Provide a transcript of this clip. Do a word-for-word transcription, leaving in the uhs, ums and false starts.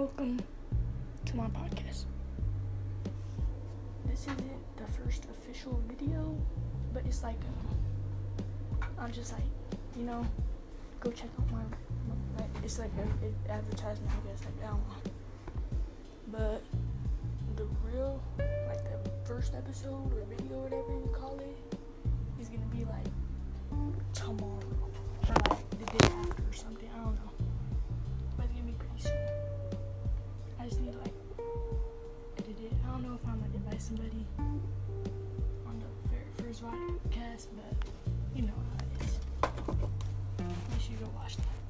welcome to my podcast. This isn't the first official video, but it's like, uh, I'm just like, you know, go check out my, my like, it's like an advertisement, I guess, like, I don't know. But the real, like the first episode or video, whatever you call it, is gonna be like tomorrow, or like the day after or something, I don't know. But it's gonna be pretty soon. I just need to like edit it. I don't know if I'm gonna invite somebody on the very first podcast, but you know how it is. You should go watch that.